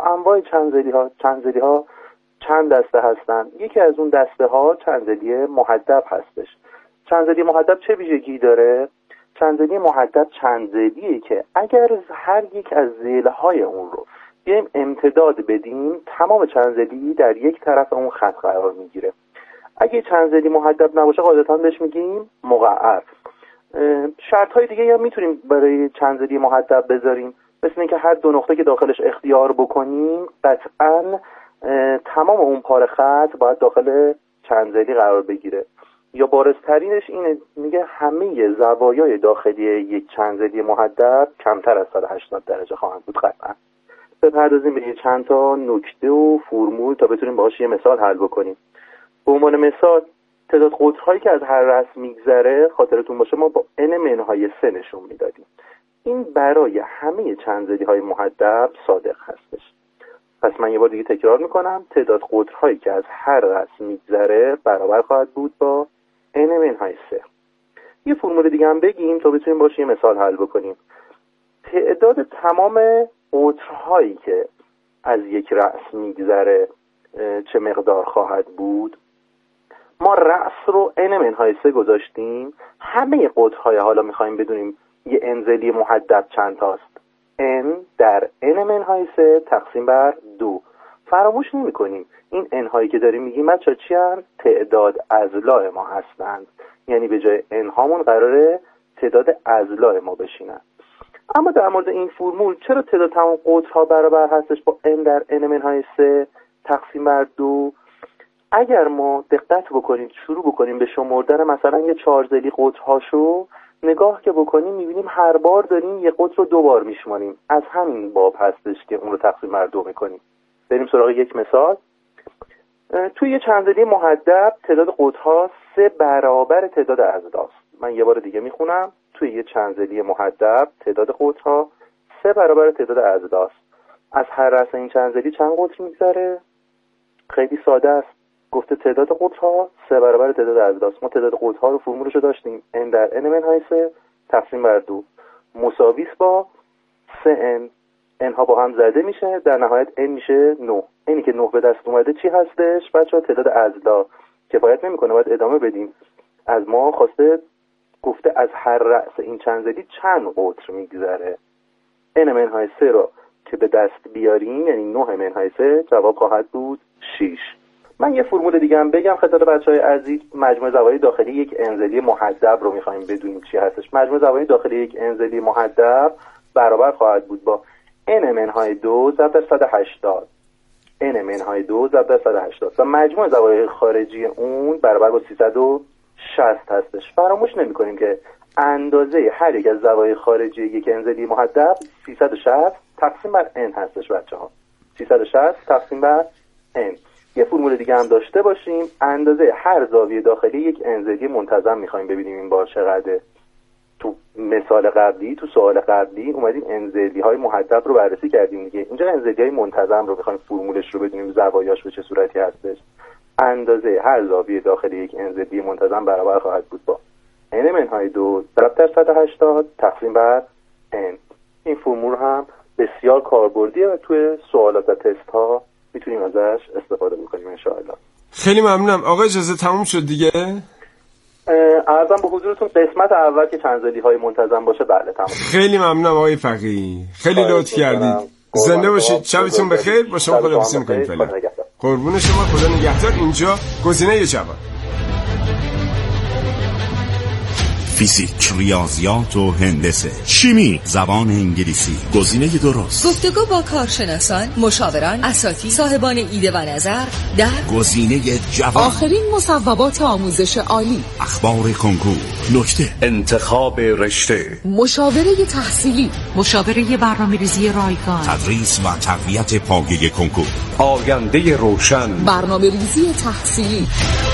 انواع چندزلی ها چند دسته هستن. یکی از اون دسته ها چندزلی محدب هستش. چندزلی محدب چه ویژگی داره؟ چندزلی محدب چندزلیه که اگر هر یک از ذیل‌های اون رو بیایم امتداد بدیم، تمام چندزلی در یک طرف اون خط قرار میگیره. اگه چندزلی محدب نباشه قاعدتاً بهش میگیم مقعر. شرط‌های دیگه هم میتونیم برای چندزلی محدب بذاریم، مثل اینکه هر دو نقطه که داخلش اختیار بکنیم قطعاً تمام اون پاره خط باید داخل چندزلی قرار بگیره. یا بارزترینش اینه، میگه همه زوایای داخلی یک چندزلی محدب کمتر از 180 درجه خواهند بود. قطعاً بپردازیم به چند تا نکته و فرمول تا بتونیم باهاش یه مثال حل بکنیم. به عنوان مثال تعداد قطرهایی که از هر رأس میگذره، خاطرتون باشه ما با n منهای 3 نشون میدادیم. این برای همه چندزلی های محدب صادق هستش. پس من یه بار دیگه تکرار میکنم، تعداد قطرهایی که از هر رأس میگذره برابر خواهد بود با n منهای 3. یه فرمول دیگه هم بگیم تا بتونیم باشه یه مثال حل بکنیم. تعداد تمام قطرهایی که از یک رأس میگذره چه مقدار خواهد بود؟ ما رأس رو n منهای 3 گذاشتیم. همه قطرهای حالا میخوایم بدونیم یه انزلی محدب چند تاست. n در n منهای 3 تقسیم بر 2. فراموش نمی کنیم این n هایی که داریم میگیم بچه چی هست؟ تعداد اضلاع ما هستند. یعنی به جای n هامون قراره تعداد اضلاع ما بشینن. اما در مورد این فرمول چرا تعداد تمام قطرها برابر هستش با n در n منهای 3 تقسیم بر 2؟ اگر ما دقت بکنیم شروع بکنیم به شمردن مثلا یه چهارزلی قطرهاشو نگاه که بکنیم میبینیم هر بار داریم یه قطر رو 2 بار میشماریم. از همین باب هستش که اون رو تقسیم بر 2 میکنیم. بریم سراغ یک مثال. توی یه چندزلی محدب تعداد قطرها 3 برابر تعداد اضلاعست. من یه بار دیگه میخونم. توی یه چندزلی محدب تعداد قطرها 3 برابر تعداد اضلاعست. از هر رأس این چندزلی چند قطر میگذره؟ خیلی ساده است. گفته تعداد قطرها 3 برابر تعداد اضلاعست. ما تعداد قطرها رو فرمولش رو داشتیم n در n منهای 3 تقسیم بر 2 مساویس با 3n. n ها با هم زده میشه، در نهایت n میشه 9. اینی که 9 به دست اومده چی هستش بچه‌ها؟ تعداد اضلاع. کفایت نمیکنه، باید ادامه بدیم. از ما خواسته، گفته از هر رأس این چندزلی چند قطر میگذره. n منهای 3 رو که به دست بیاریم یعنی 9 منهای 3 جواب خواهد بود 6. من یه فرمول دیگه هم بگم خدمت بچهای عزیز. مجموع زوایای داخلی یک انزلی محدب رو می‌خوایم بدونیم چی هستش. مجموع زوایای داخلی یک انزلی محدب برابر خواهد بود با n منهای 2 ضرب در 180. n منهای 2 ضرب در 180 و مجموع زوایای خارجی اون برابر با 360 هستش. فراموش نمی‌کنیم که اندازه هر یک از زوایای خارجی یک انزلی محدب 360 تقسیم بر n هستش بچه‌ها. 360 تقسیم بر n. یه فرمول دیگه هم داشته باشیم. اندازه هر زاویه داخلی یک انزلی منتظم میخوایم ببینیم این بار چقدره. تو مثال قبلی، تو سوال قبلی اومدیم انزلی های محدب رو بررسی کردیم دیگه. اینجا انزلی های منتظم رو میخوایم فرمولش رو بدونیم زوایاش به چه صورتی هستش. اندازه هر زاویه داخلی یک انزلی منتظم برابر خواهد بود با n منهای 2 ضرب در 180 تقسیم بر n. این فرمول هم بسیار کاربردیه و توی سوالات و تست ها میتونیم ازش استفاده بکنیم ان شاء الله. خیلی ممنونم. آقا اجازه تموم شد دیگه؟ عرضم به حضورتون قسمت اول که چندزلی های منتظم باشه بله تموم. خیلی ممنونم آقای فقیهی. خیلی لطف کردید. زنده باشید. شبتون بخیر. با شما خداحافظی می‌کنیم فعلا. قربون شما. خدا نگهدار. اینجا گزینه جوان. فیزیک، ریاضیات و هندسه، شیمی، زبان انگلیسی، گزینه درست. گفتگو با کارشناسان، مشاوران، اساتید، صاحبان ایده و نظر در گزینه جوان. آخرین مصوبات آموزش عالی، اخبار کنکور، نکته، انتخاب رشته، مشاوره تحصیلی، مشاوره برنامه‌ریزی رایگان، تدریس و تقویت پایه کنکور، آینده روشن، برنامه‌ریزی تحصیلی.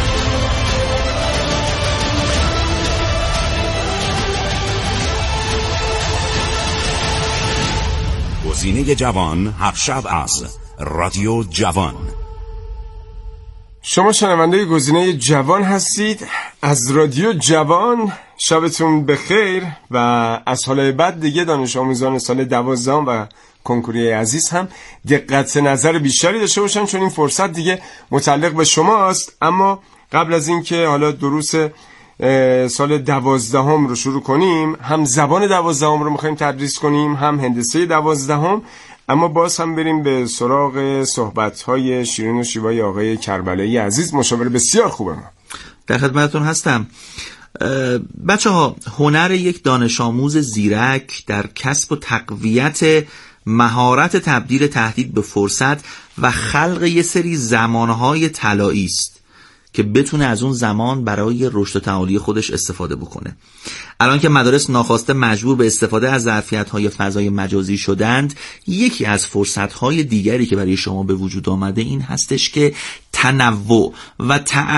گزینه جوان هر شب از رادیو جوان. شما شنونده گزینه جوان هستید از رادیو جوان. شبتون بخیر و از حالا بعد دیگه دانش آموزان سال 12 و کنکوری عزیز هم دقت نظر بیشتری داشته باشن، چون این فرصت دیگه متعلق به شماست. اما قبل از این که حالا دروس سال 12 رو شروع کنیم، هم زبان 12 رو میخوایم تدریس کنیم، هم هندسه 12، اما باز هم بریم به سراغ صحبت‌های شیرین و شیوای آقای کربلایی عزیز، مشاور بسیار خوبه. ما در خدمتتون هستم. بچه‌ها، هنر یک دانش آموز زیرک در کسب و تقویت مهارت تبدیل تهدید به فرصت و خلق یه سری زمانهای طلایی است که بتونه از اون زمان برای رشد و تعالی خودش استفاده بکنه. الان که مدارس ناخواسته مجبور به استفاده از ظرفیت‌های فضای مجازی شدند، یکی از فرصت‌های دیگری که برای شما به وجود آمده این هستش که تنوع و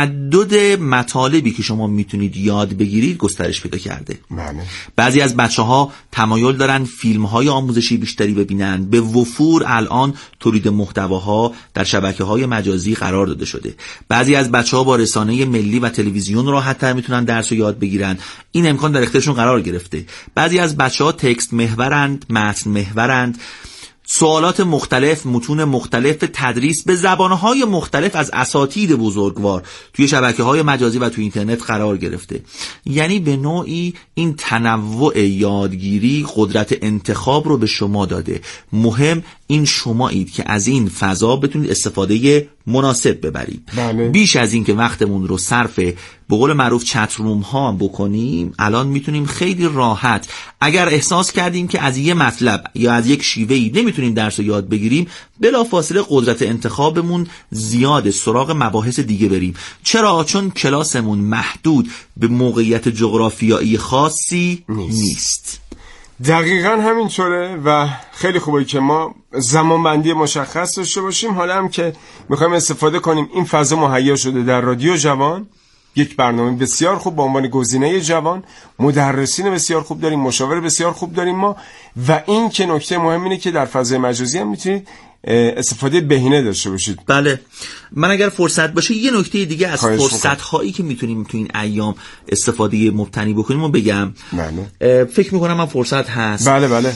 تعدد مطالبی که شما میتونید یاد بگیرید گسترش پیدا کرده. بعضی از بچه‌ها تمایل دارن فیلم‌های آموزشی بیشتری ببینن. به وفور الان تولید محتواها در شبکه‌های مجازی قرار داده شده. بعضی از بچه‌ها با رسانه ملی و تلویزیون راحت‌تر میتونن درس رو یاد بگیرن. این امکان در اختیارشون قرار گرفته. بعضی از بچه‌ها تکست محورند، متن محورند. سوالات مختلف، متون مختلف، تدریس به زبانهای مختلف از اساتید بزرگوار توی شبکه‌های مجازی و توی اینترنت قرار گرفته. یعنی به نوعی این تنوع یادگیری قدرت انتخاب رو به شما داده. مهم این شمایید که از این فضا بتونید استفاده مناسب ببرید. بیش از این که وقتمون رو صرف به قول معروف چت روم ها بکنیم، الان میتونیم خیلی راحت، اگر احساس کردیم که از یه مطلب یا از یک شیوهی نمیتونیم درس رو یاد بگیریم، بلافاصله قدرت انتخابمون زیاده، سراغ مباحث دیگه بریم. چرا؟ چون کلاسمون محدود به موقعیت جغرافیایی خاصی نیست. دقیقاً همینطوره و خیلی خوبه که ما زمانبندی مشخص داشته باشیم. حالا هم که میخوایم استفاده کنیم، این فضا مهیا شده در رادیو جوان، یک برنامه بسیار خوب با عنوان گزینه جوان، مدرسین بسیار خوب داریم، مشاور بسیار خوب داریم ما، و این که نکته مهم اینه که در فضای مجازی هم میتونید استفاده بهینه داشته باشید. بله، من اگر فرصت باشه یه نکته دیگه از فرصت هایی که میتونیم تو این ایام استفاده مبتنی بکنیم و بگم. بله. فکر میکنم من فرصت هست. بله.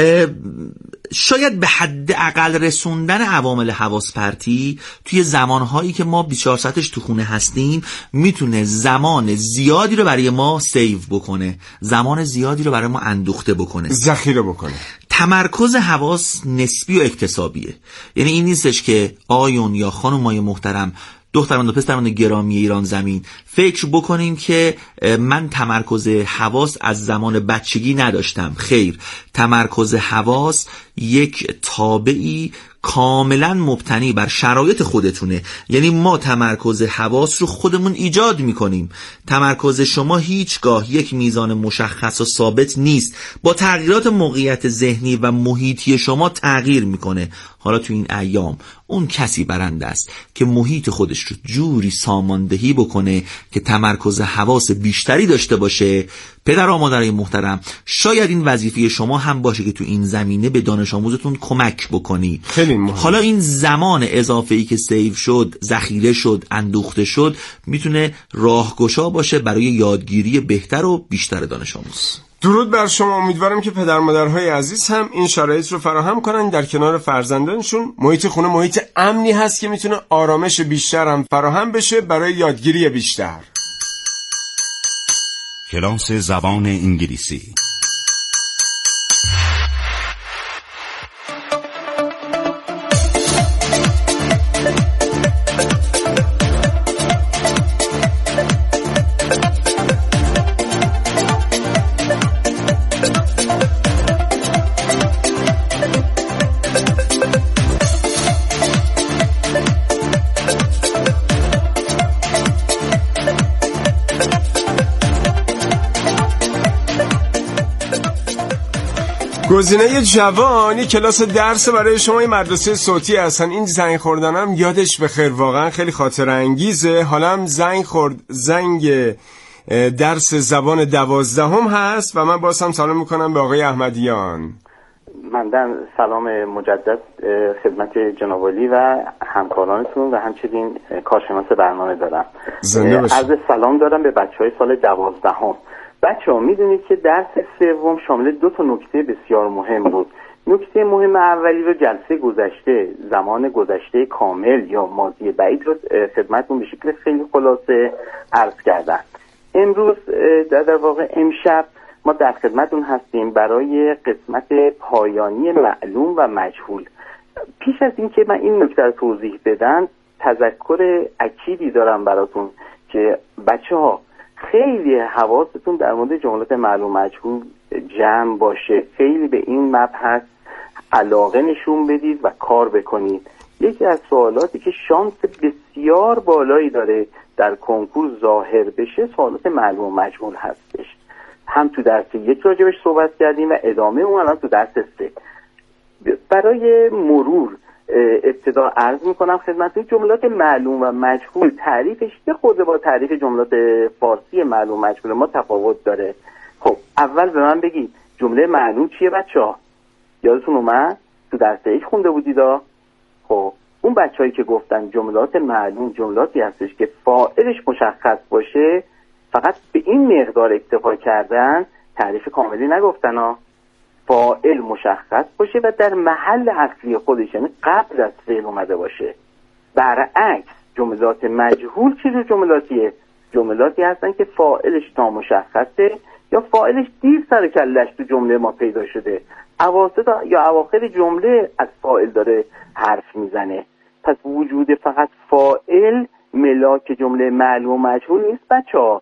شاید به حد اقل رسوندن عوامل حواس پرتی توی زمانهایی که ما 24 ساعتش تو خونه هستیم میتونه زمان زیادی رو برای ما سیو بکنه، زمان زیادی رو برای ما اندوخته بکنه، ذخیره بکنه. تمرکز حواس نسبی و اکتسابیه. یعنی این نیستش که آیون یا خانمای محترم، دختران و پسران گرامی ایران زمین، فکر بکنیم که من تمرکز حواس از زمان بچگی نداشتم. خیر، تمرکز حواس یک تابعی کاملا مبتنی بر شرایط خودتونه. یعنی ما تمرکز حواس رو خودمون ایجاد میکنیم. تمرکز شما هیچگاه یک میزان مشخص و ثابت نیست، با تغییرات موقعیت ذهنی و محیطی شما تغییر میکنه. حالا تو این ایام اون کسی برنده است که محیط خودش رو جوری ساماندهی بکنه که تمرکز حواس بیشتری داشته باشه. پدر و مادرای محترم، شاید این وظیفه شما هم باشه که تو این زمینه به دانش آموزتون کمک بکنی. حالا این زمان اضافه‌ای که سیو شد، ذخیره شد، اندوخته شد، میتونه راهگشا باشه برای یادگیری بهتر و بیشتر دانش آموز. درود بر شما. امیدوارم که پدر مادرهای عزیز هم این شرایط رو فراهم کنن، در کنار فرزندانشون. محیط خونه محیط امنی هست که میتونه آرامش بیشتر هم فراهم بشه برای یادگیری بیشتر. کلاس زبان انگلیسی. گزینه جوان یک کلاس درس برای شما این مدرسه صوتی هستن. این زنگ خوردنم یادش بخیر، واقعا خیلی خاطره انگیزه. حالا هم زنگ درس زبان 12 هست و من باز هم سلام میکنم به آقای احمدیان. من سلام مجدد خدمت جناب عالی و همکارانتون و همچنین کارشناس برنامه دارم. عرض سلام دارم به بچهای سال 12. بچه‌ها میدونید که درس سوم شامل 2 نکته بسیار مهم بود. نکته مهم اولی رو جلسه گذشته، زمان گذشته کامل یا ماضی بعید رو خدمتتون به شکل خیلی خلاصه عرض کردم. امروز در واقع امشب ما در خدمتتون هستیم برای قسمت پایانی معلوم و مجهول. پیش از این که من این نکته رو توضیح بدم، تذکر اکیدی دارم براتون که بچه‌ها خیلی حواستون در مورد جملات معلوم مجهول جمع باشه، خیلی به این مبحث علاقه نشون بدید و کار بکنید. یکی از سوالاتی که شانس بسیار بالایی داره در کنکور ظاهر بشه سوالات معلوم مجهول هستش. هم تو درس 1 راجبش صحبت کردیم و ادامه اون الان تو درس 3. برای مرور ابتدا عرض میکنم خدمتتون جملات معلوم و مجهول تعریفش یه خورده با تعریف جملات فارسی معلوم مجهول ما تفاوت داره. خب اول به من بگید جمله معلوم چیه بچه‌ها؟ یادتون اومد تو درس 1 خونده بودیدا؟ خب اون بچه‌هایی که گفتن جملات معلوم جملاتی هستش که فاعلش مشخص باشه، فقط به این مقدار اکتفا کردن، تعریف کاملی نگفتن ها. فاعل مشخص باشه و در محل اصلی خودش، یعنی قبل از فعل اومده باشه. برعکس جملات مجهول چه جور جملاتیه؟ جملاتی هستن که فاعلش نامشخصه یا فاعلش دیر سر کلش تو جمله ما پیدا شده، اواسط یا اواخر جمله از فاعل داره حرف میزنه. پس وجود فقط فاعل ملاک جمله معلوم و مجهول نیست بچه‌ها.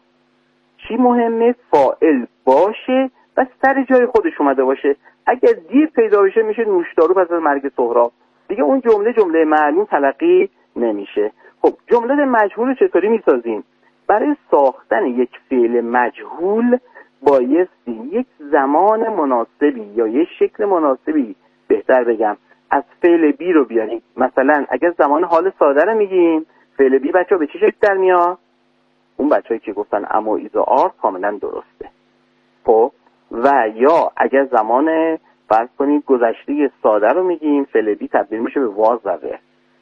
چی مهمه؟ فاعل باشه و سر جای خودش اومده باشه. اگر دیر پیدا بشه میشه نوشدارو پس از مرگ سهراب، دیگه اون جمله معلوم تلقی نمیشه. خب جمله مجهول رو چطوری میسازیم؟ برای ساختن یک فعل مجهول بایستی یک زمان مناسبی یا یک شکل مناسبی، بهتر بگم، از فعل بی رو بیاریم. مثلا اگر زمان حال ساده رو میگیم، فعل بی بچه‌ها به چه شکل در میاد؟ اون بچه‌ای که گفتن اما ایزا آر کاملا درسته. خب و یا اگر زمان فرض کنید گذشته ساده رو میگیم، فعل بی تبدیل میشه به واژه.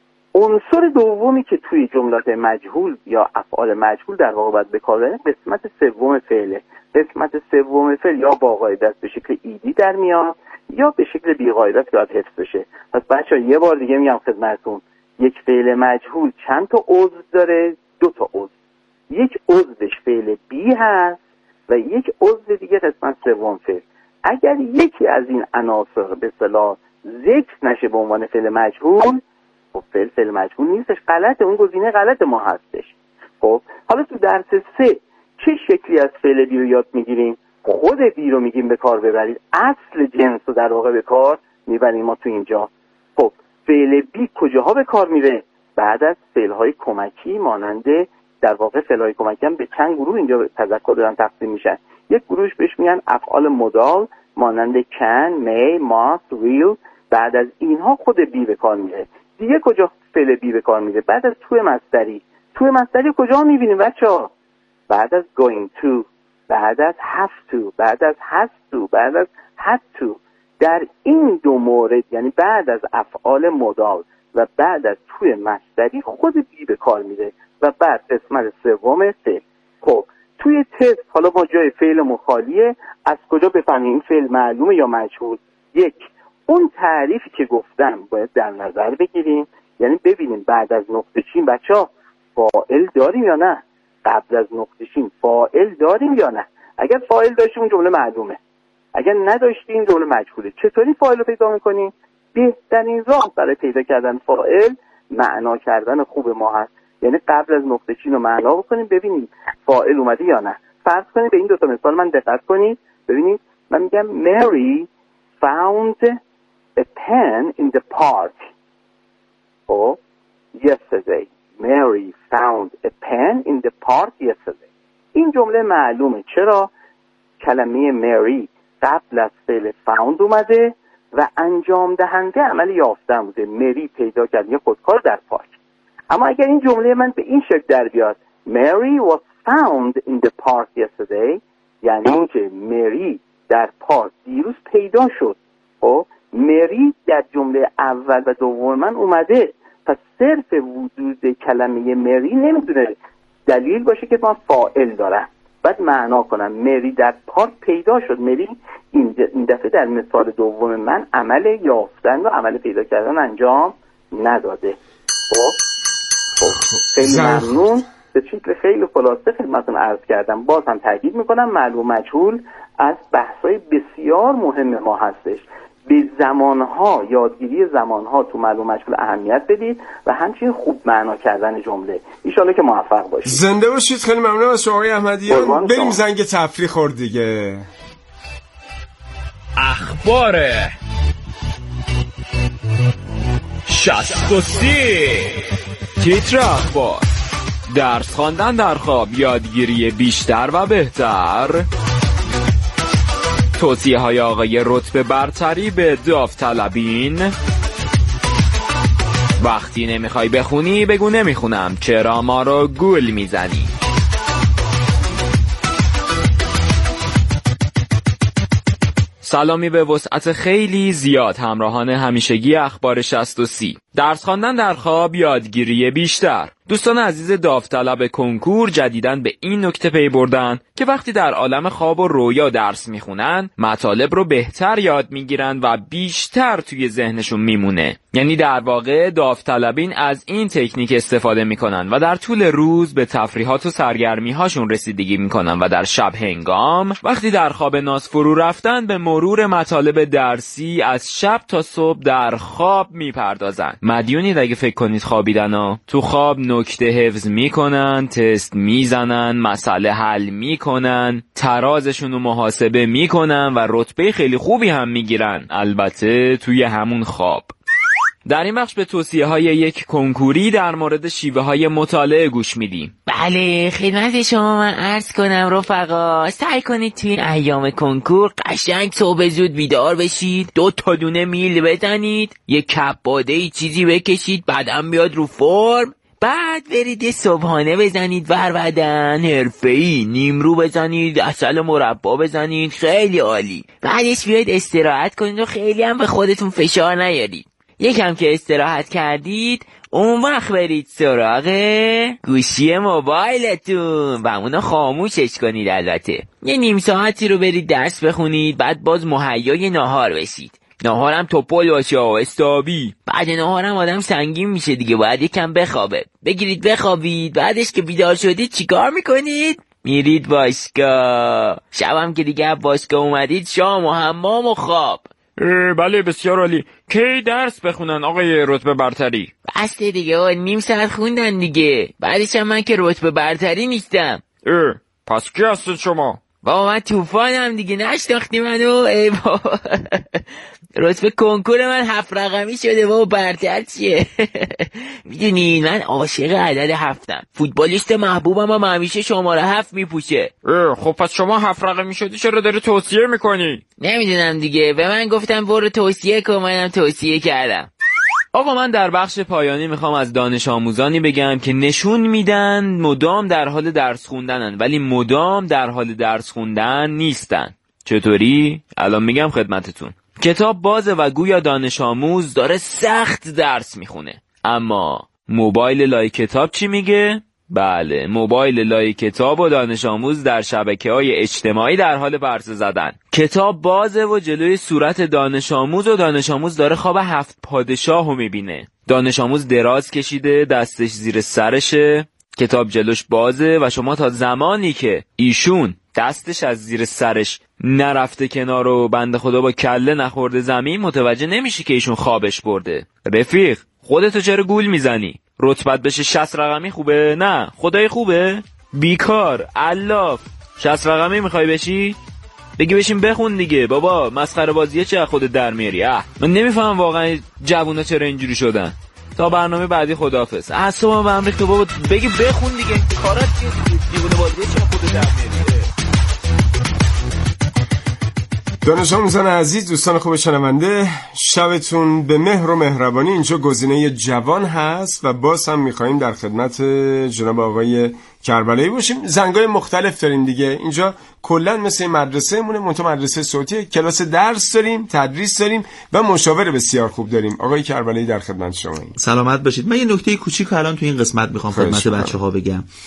عنصر دومی که توی جملات مجهول یا افعال مجهول در واقع باید به کار ببریم قسمت سوم فعله. قسمت سوم فعل یا با قاعده به شکل ایدی در میاد یا به شکل بی قاعده که باید حفظ بشه. پس بچه‌ها یه بار دیگه میگم خدمتتون، یک فعل مجهول چند تا عضو داره؟ 2 تا عضو. یک عضوش فعل بی هست و یک عضو دیگه قسمت سوم فعل. اگر یکی از این عناصر به اصطلاح ذکر نشه به عنوان فعل مجهول، خب فعل مجهول نیستش، غلطه، اون گزینه غلط ما هستش. خب حالا تو درس 3 چه شکلی از فعل بی رو یاد میگیریم؟ خود بی رو میگیم به کار ببرید، اصل جنس رو در واقع به کار میبریم ما تو اینجا. خب فعل بی کجاها به کار میره؟ بعد از فعل‌های کمکی مانند در واقع فعل‌های کمکی هم به چند گروه اینجا تذکر دارن تقسیم میشن. یک گروهش بهش میگن افعال مدال مانند can, may, must, will. بعد از اینها خود بی به کار میره. دیگه کجا فعل بی به کار میره؟ بعد از توی مصدری. توی مصدری کجا میبینیم بچه‌ها؟ بعد از going to، بعد از have to، بعد از has to، بعد از had to. در این دو مورد، یعنی بعد از افعال مدال و بعد از توی مصدری، خود بی به کار میره و بعد قسمت سوم فعل. خب توی تست حالا ما جای فعل مخالیه، از کجا بفهمیم این فعل معلومه یا مجهول؟ یک، اون تعریفی که گفتم باید در نظر بگیریم، یعنی ببینیم بعد از نقطه چین بچه‌ها فاعل داریم یا نه، قبل از نقطه چین فاعل داریم یا نه. اگر فاعل داشتیم اون جمله معلومه، اگر نداشتیم جمله مجهوله. چطوری فاعل رو پیدا می‌کنیم؟ بهترین راه برای پیدا کردن فاعل معنا کردن خوب ما هست، یعنی قبل از نقطه چین رو معنا بکنیم ببینیم فاعل اومده یا نه. فرض کنید به این دو تا مثال من دقت کنید، ببینید من میگم Mary found a pen in the park. Oh, yesterday. Mary found a pen in the park yesterday. این جمله معلومه. چرا؟ کلمه Mary قبل از فعل found اومده و انجام دهنده عمل یافتن بوده. مری پیدا کرد یه خودکار در پارک. اما اگر این جمله من به این شکل در بیاد Mary was found in the park yesterday، یعنی این که مری در پارک دیروز پیدا شد. خب مری در جمله اول و دوم من اومده، پس صرف وجود کلمه مری نمیتونه دلیل باشه که من فاعل دارم. بعد معنا کنم. مری در پارک پیدا شد. مری این دفعه در مثال دوم من عمل یافتن و عمل پیدا کردن انجام نداده. خیلی ممنون. به شکل خیلی خلاصه خدمتتون عرض کردم. باز هم تاکید میکنم معلوم مجهول از بحث‌های بسیار مهم ما هستش. به زمانها، یادگیری زمانها تو معلوم مجهول اهمیت بدید و همچنین خوب معنا کردن جمله. انشالله که موفق باشید. زنده باشید. خیلی ممنون از شما آقای احمدیان. بریم زنگ تفریح خورد دیگه. اخبار 63 تیتر اخبار: درس خواندن در خواب، یادگیری بیشتر و بهتر. توصیه های آقای رتبه برتری به داوطلبین. وقتی نمیخوای بخونی بگو نمیخونم، چرا ما رو گول میزنی. سلامی به وسعت خیلی زیاد همراهان همیشگی اخبار 63. درس خواندن در خواب، یادگیری بیشتر. دوستان عزیز داوطلب کنکور جدیداً به این نکته پی بردن که وقتی در عالم خواب و رویا درس میخونن مطالب رو بهتر یاد میگیرن و بیشتر توی ذهنشون میمونه. یعنی در واقع داوطلبین از این تکنیک استفاده میکنن و در طول روز به تفریحات و سرگرمی‌هاشون رسیدگی میکنن و در شب هنگام وقتی در خواب ناز فرو رفتن به مرور مطالب درسی از شب تا صبح در خواب میپردازن. مدیونید اگه فکر کنید خوابیدن تو خواب نکته حفظ میکنن، تست میزنن، مسئله حل میکنن، ترازشون رو محاسبه میکنن و رتبه خیلی خوبی هم میگیرن، البته توی همون خواب. در این بخش به توصیه های یک کنکوری در مورد شیوه های مطالعه گوش میدیم. بله خدمت شما من عرض کنم رفقا، سعی کنید توی ایام کنکور قشنگ صبح زود بیدار بشید، 2 تا دونه میل بزنید، یک کپ باده چیزی بکشید، بعدم بیاد رو فرم، بعد برید یه صبحانه بزنید ور بدن حرفه‌ای، نیمرو بزنید، عسل مربا بزنید، خیلی عالی. بعدش بیاید استراحت کنید و خیلی هم به خودتون فشار نیارید. یکم که استراحت کردید اون وقت برید سراغ گوشی موبایلتون و اونو خاموشش کنید. البته یه نیم ساعتی رو برید درس بخونید، بعد باز مهیای ناهار بشید. ناهارم توپل باشه و استابی. بعد ناهارم آدم سنگین میشه دیگه، باید یکم بخوابه. بگیرید بخوابید. بعدش که بیدار شدید چیکار میکنید؟ میرید باشگاه. شبم که دیگه باشگاه اومدید شام و حمام و خواب. بله بسیار عالی. کی درس بخونن آقای رتبه برتری؟ بسته دیگه، نیم ساعت خوندن دیگه. بعدش هم من که رتبه برتری نیستم. پس کی هستید شما؟ بابا من طوفانم دیگه، نشناختی منو؟ ای بابا رتبه کنکور من 7 رقمی شده بابا، برتر چیه؟ میدونی من عاشق عدد 7م. فوتبالیست محبوبم هم همیشه شماره 7 میپوشه. خب پس شما 7 رقمی شدی چرا داری توصیه میکنی؟ نمیدونم دیگه، به من گفتم برو توصیه کن، منم توصیه کردم. آقا من در بخش پایانی میخوام از دانش آموزانی بگم که نشون میدن مدام در حال درس خوندنن ولی مدام در حال درس خوندن نیستن. چطوری؟ الان میگم خدمتتون. کتاب بازه و گویا دانش آموز داره سخت درس میخونه، اما موبایل لای کتاب چی میگه؟ بله، موبایل لای کتاب و دانش آموز در شبکه‌های اجتماعی در حال پرسه زدن. کتاب بازه و جلوی صورت دانش آموز و دانش آموز داره خواب 7 پادشاه رو میبینه. دانش آموز دراز کشیده، دستش زیر سرشه، کتاب جلوش بازه و شما تا زمانی که ایشون دستش از زیر سرش نرفته کنار و بنده خدا با کله نخورده زمین متوجه نمیشی که ایشون خوابش برده. رفیق خودتو چرا گول میزنی؟ رتبت بشه 60 رقمی خوبه؟ نه خدای خوبه؟ بیکار الاف 60 رقمی میخوای بشی؟ بگی بشین بخون دیگه بابا، مسخره بازیه چه خودت در میاری؟ من نمیفهمم واقعا جوونا چرا اینجوری شدن. تا برنامه بعدی خداحافظ. اعصابم به هم ریخته بابا، بگی بخون دیگه، کارات چیه؟ دیوونه بازیه چه خودت در میاری؟ دانش آموزان عزیز، دوستان خوب شنونده، شبتون به مهر و مهربانی. اینجا گزینه جوان هست و باز هم میخواییم در خدمت جناب آقای کربلایی باشیم. زنگای مختلف داریم دیگه. اینجا کلن مثل مدرسه مونه، منتها مدرسه صوتی، کلاس درس داریم، تدریس داریم و مشاور بسیار خوب داریم. آقای کربلایی در خدمت شما. سلامت باشید. من یه نکته کوچیک الان تو این قسمت میخوام خدمت بچه‌ها بگم.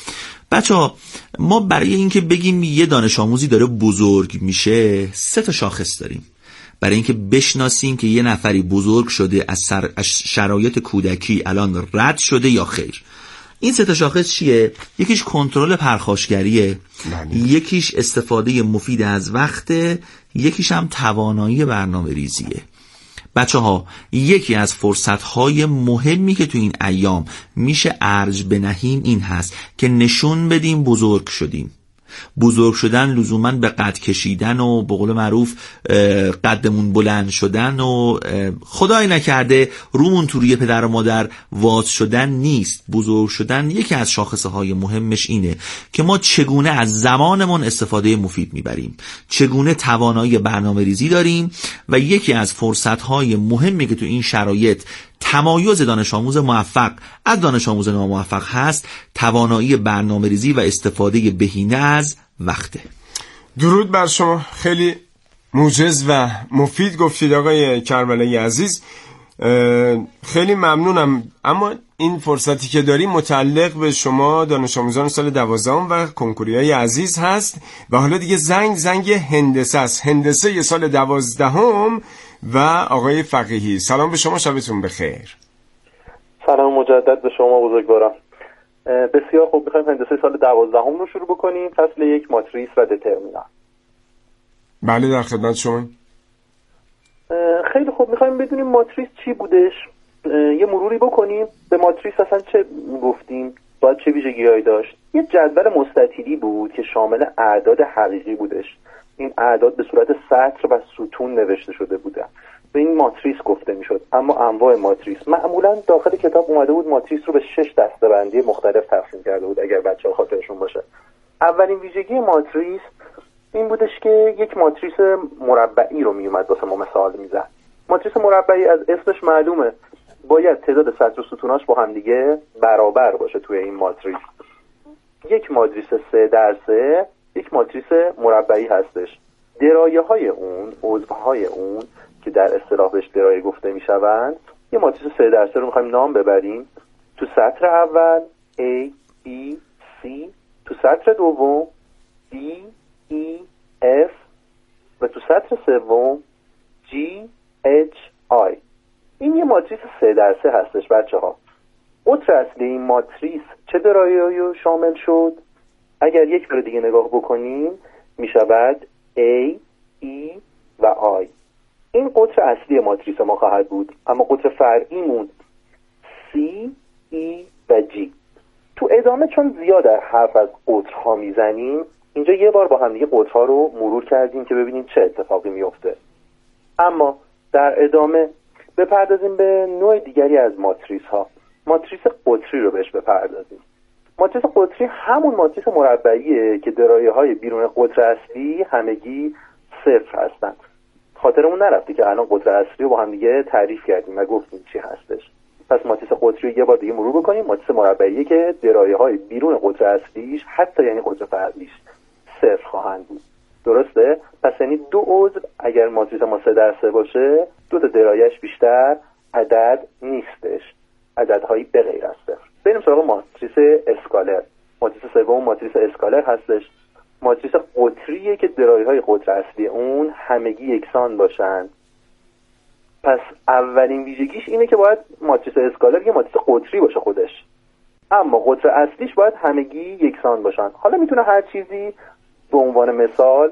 بچه‌ها ما برای اینکه بگیم یه دانش آموزی داره بزرگ میشه 3 شاخص داریم. برای اینکه بشناسیم که یه نفری بزرگ شده از شرایط کودکی الان رد شده یا خیر. این 3 شاخص چیه؟ یکیش کنترل پرخاشگریه، یکیش استفاده مفید از وقته، یکیش هم توانایی برنامه ریزیه. بچه ها یکی از فرصتهای مهمی که تو این ایام میشه ارج بنهیم این هست که نشون بدیم بزرگ شدیم. بزرگ شدن لزوماً به قد کشیدن و به قول معروف قدمون بلند شدن و خدای نکرده رومون تو روی پدر و مادر واز شدن نیست. بزرگ شدن یکی از شاخصه های مهمش اینه که ما چگونه از زمانمون استفاده مفید میبریم، چگونه توانایی برنامه ریزی داریم و یکی از فرصت های مهمی که تو این شرایط تمایز دانش آموز موفق از دانش آموز ناموفق هست توانایی برنامه ریزی و استفاده بهینه از وقته. درود بر شما، خیلی موجز و مفید گفتید آقای کربلایی عزیز، خیلی ممنونم. اما این فرصتی که داریم متعلق به شما دانش آموزان سال 12 و کنکوریای عزیز هست و حالا دیگه زنگ هندسه است، هندسه سال 12 و آقای فقیهی. سلام به شما، شبتون بخیر. سلام مجدد به شما بزرگوارم. بسیار خوب، میخوایم هندسه سال 12 رو شروع بکنیم، فصل 1 ماتریس و دترمینان. بله در خدمت شما. خیلی خوب، میخوایم بدونیم ماتریس چی بودش، یه مروری بکنیم به ماتریس اصلا چه گفتیم، باید چه ویژگی‌هایی داشت. یه جدول مستطیلی بود که شامل اعداد حقیقی بودش. این اعداد به صورت سطر و ستون نوشته شده بودن. به این ماتریس گفته میشد. اما انواع ماتریس معمولا داخل کتاب اومده بود ماتریس رو به 6 دسته‌بندی مختلف تقسیم کرده بود اگر بچه‌ها خاطرشون باشه. اولین ویژگی ماتریس این بودش که یک ماتریس مربعی رو میومد واسه ما مثال میزد. ماتریس مربعی از اسمش معلومه، باید تعداد سطر و ستوناش با هم دیگه برابر باشه توی این ماتریس. یک ماتریس 3x3 یک ماتریس مربعی هستش. درایه‌های اون، عضوهای اون که در اصطلاح بهش درایه گفته میشوند، یه ماتریس 3x3 رو میخوایم نام ببریم. تو سطر اول A, B, C، تو سطر دوم D, E, F و تو سطر سوم G, H, I. این یه ماتریس 3x3 هستش بچه ها. قطر اصلی این ماتریس چه درایه‌ای شامل شد؟ اگر یک بار دیگه نگاه بکنیم میشود A, E و I. این قطر اصلی ماتریس ما خواهد بود، اما قطر فرعیمون C, E و G. تو ادامه چون زیاد حرف از قطرها میزنیم، اینجا یه بار با هم دیگه قطرها رو مرور کردیم که ببینیم چه اتفاقی میفته. اما در ادامه بپردازیم به نوع دیگری از ماتریس ها. ماتریس قطری رو بهش بپردازیم. ماتریس قطری همون ماتریس مربعیه که درایه های بیرون قطر اصلی همگی 0 هستن. خاطرمون نرفته که الان قطر اصلی رو با هم دیگه تعریف کردیم و گفتیم چی هستش. پس ماتریس قطری رو یه بار دیگه مرور بکنیم. ماتریس مربعیه که درایه های بیرون قطر اصلیش حتی یعنی قطر فرعیش 0 خواهند بود. درسته؟ پس یعنی دو عضو اگر ماتریس ما 3x3 باشه، دو تا درایه‌اش بیشتر عدد نیستش، عددهایی به غیر از 0. بریم سراغ ماتریس اسکالر. ماتریس سوم ماتریس اسکالر هستش. ماتریس قطریه که درایه‌های قطر اصلی اون همگی یکسان باشن. پس اولین ویژگیش اینه که باید ماتریس اسکالر یه ماتریس قطری باشه خودش، اما قطر اصلیش باید همگی یکسان باشن. حالا میتونه هر چیزی، به عنوان مثال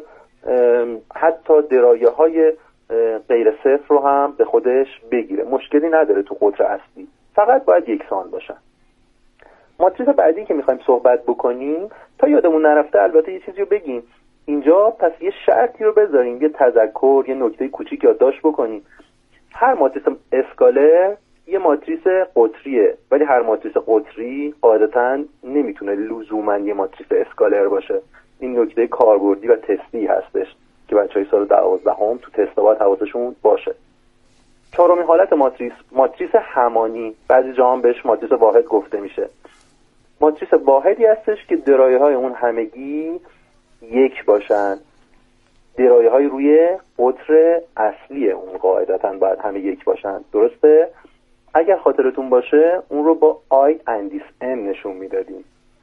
حتی درایه‌های غیر صفر رو هم به خودش بگیره، مشکلی نداره تو قطر اصلی، فقط باید یکسان باشن. ماتریس بعدی که میخوایم صحبت بکنیم، تا یادمون نرفته البته یه چیزی رو بگیم اینجا، پس یه شرطی رو بذاریم، یه تذکر، یه نکته کوچیک یادداشت بکنیم. هر ماتریس اسکالر یه ماتریس قطریه، ولی هر ماتریس قطری قاعدتاً نمیتونه لزوماً یه ماتریس اسکالر باشه. این نکته کاربردی و تستی هستش که بچهای سال 12 تو تست باید حواسشون باشه. چهارمین حالت ماتریس همانی، بعضی جا هم بهش ماتریس واحد گفته میشه. ماتریس واحدی هستش که درایه‌های اون همگی یک باشن. درایه‌های روی قطر اصلی اون قاعدتاً باید همه یک باشن. درسته؟ اگر خاطرتون باشه اون رو با I اندیس N نشون میدادیم.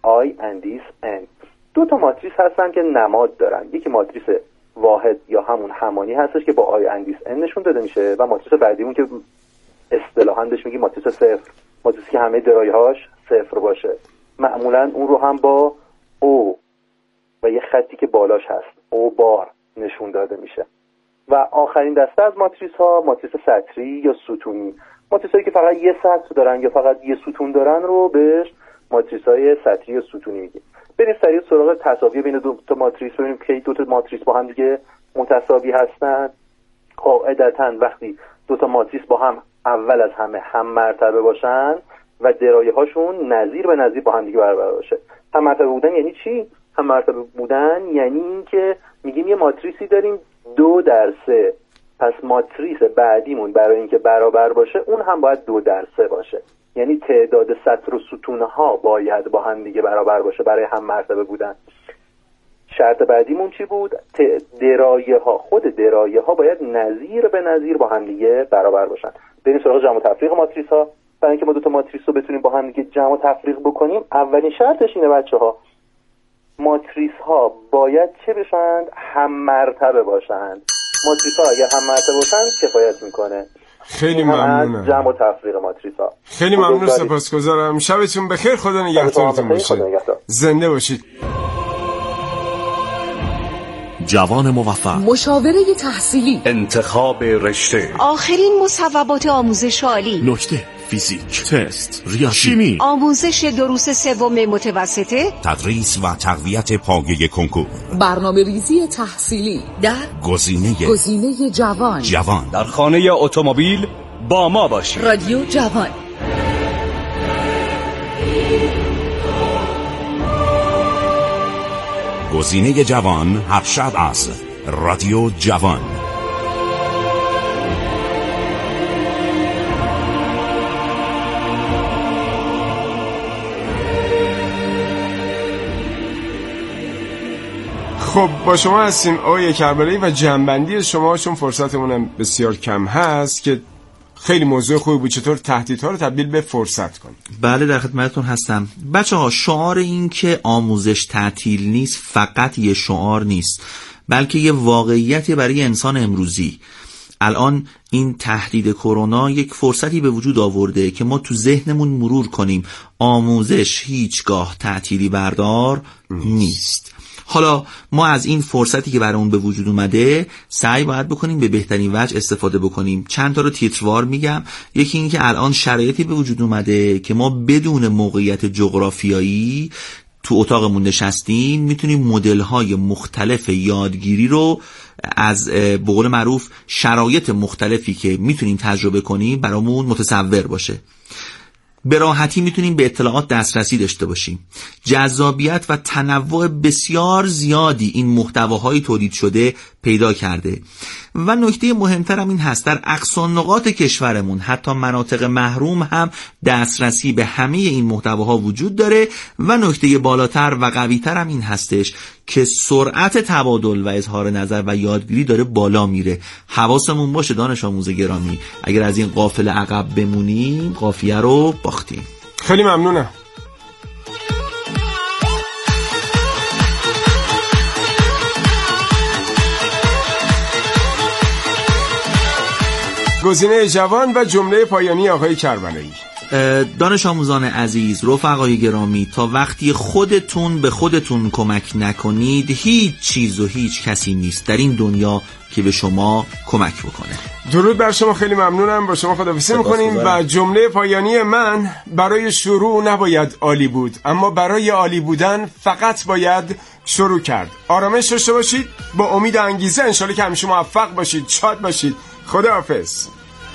I and this N. دو تا ماتریس هستن که نماد دارن. یکی ماتریس واحد یا همون همانی هستش که با I and this N نشون داده میشه و ماتریس بعدیمون که اصطلاحاً بهش میگیم ماتریس صفر، ماتریسی که همه درایه‌هاش صفر باشه. معمولاً اون رو هم با O و یه خطی که بالاش هست O بار نشون داده میشه. و آخرین دسته از ماتریس ها ماتریس سطری یا ستونی. ماتریس هایی که فقط یه سطر دارن یا فقط یه ستون دارن رو بهش ماتریس های سطری یا ستونی میگیم. بریم سریع سراغ تساوی بین دو تا ماتریس ببینیم که دو تا ماتریس با هم دیگه متساوی هستن. قاعدتاً وقتی دو تا ماتریس با هم اول از همه هم مرتبه باشن و درایه هاشون نظیر به نظیر با هم دیگه برابر باشه. هم مرتبه بودن یعنی چی؟ هم مرتبه بودن یعنی این که میگیم یه ماتریسی داریم 2/3، پس ماتریس بعدیمون برای اینکه برابر باشه اون هم باید 2/3 باشه. یعنی تعداد سطر و ستونها باید با هم دیگه برابر باشه برای هم مرتبه بودن. شرط بعدیمون چی بود؟ درایه ها، خود درایه ها باید نظیر به نظیر با هم دیگه برابر باشن. بریم سراغ جمع و تفریق ماتریس ها. برای اینکه ما دو تا ماتریس رو بتونیم با هم دیگه جمع و تفریق بکنیم اولین شرطش اینه بچه‌ها، ماتریس ها باید چه بشن؟ هم مرتبه باشن. ماتریس ها اگر هم مرتبه باشن کفایت میکنه. خیلی ممنونم. جمع و تفریق ماتریس ها. خیلی ممنون، سپاسگزارم. شبتون بخیر، خدا نگهدارتون باشه. زنده باشید. جوان موفق، مشاوره تحصیلی، انتخاب رشته، آخرین مصوبات آموزش عالی، نکته، فیزیک، تست، ریاضی، شیمی، آموزش دروس سوم متوسطه، تدریس و تقویت پایه کنکور، برنامه ریزی تحصیلی در گزینه جوان. در خانه اتومبیل با ما باشید. رادیو جوان. گزینه جوان، هر شب از رادیو جوان. خب با شما هستیم آقای کربلایی و جنبندی شما، چون فرصتمونم بسیار کم هست، که خیلی موضوع خوبی بود، چطور تهدیدها رو تبدیل به فرصت کنیم. بله در خدمتتون هستم. بچه‌ها شعار این که آموزش تعطیل نیست فقط یه شعار نیست، بلکه یه واقعیتی برای انسان امروزی. الان این تهدید کرونا یک فرصتی به وجود آورده که ما تو ذهنمون مرور کنیم آموزش هیچگاه تعطیلی بردار نیست. حالا ما از این فرصتی که برای اون به وجود اومده سعی باید بکنیم به بهترین وجه استفاده بکنیم. چند تا رو تیتروار میگم. یکی این که الان شرایطی به وجود اومده که ما بدون موقعیت جغرافیایی تو اتاقمون نشستیم میتونیم مدل‌های مختلف یادگیری رو از به قول معروف شرایط مختلفی که میتونیم تجربه کنیم برامون متصور باشه. به راحتی میتونیم به اطلاعات دسترسی داشته باشیم. جذابیت و تنوع بسیار زیادی این محتواهای تولید شده پیدا کرده و نکته مهمترم این هست در اقصا نقاط کشورمون حتی مناطق محروم هم دسترسی به همه این محتواها وجود داره و نکته بالاتر و قویتر هم این هستش که سرعت تبادل و اظهار نظر و یادگیری داره بالا میره. حواسمون باشه دانش آموز گرامی، اگر از این قافله عقب بمونیم قافیه رو باختیم. خیلی ممنونم. گزینه جوان و جمله پایانی آقای کربلایی. دانش آموزان عزیز، رفقای گرامی، تا وقتی خودتون به خودتون کمک نکنید هیچ چیز و هیچ کسی نیست در این دنیا که به شما کمک بکنه. درود بر شما، خیلی ممنونم. با شما خداحافظی میکنیم و جمله پایانی من: برای شروع نباید عالی بود، اما برای عالی بودن فقط باید شروع کرد. آرامش داشته باشید، با امید و انگیزه انشالله که همیشه موفق باشید، شاد باشید. خداحافظ.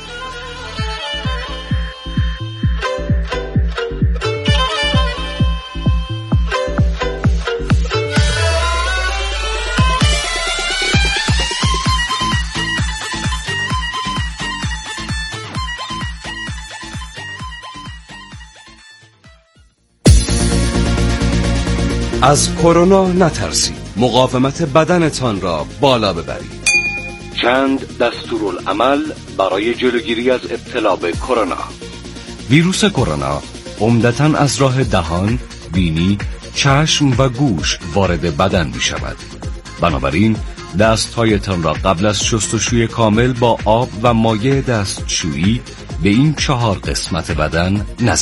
از کرونا نترسید. مقاومت بدنتان را بالا ببرید. چند دستورالعمل برای جلوگیری از ابتلا به کرونا. ویروس کرونا عمدتاً از راه دهان، بینی چشم و گوش وارد بدن می شود. بنابراین دستهایتان را قبل از شستشوی کامل با آب و مایع دستشویی به این 4 قسمت بدن نزنید.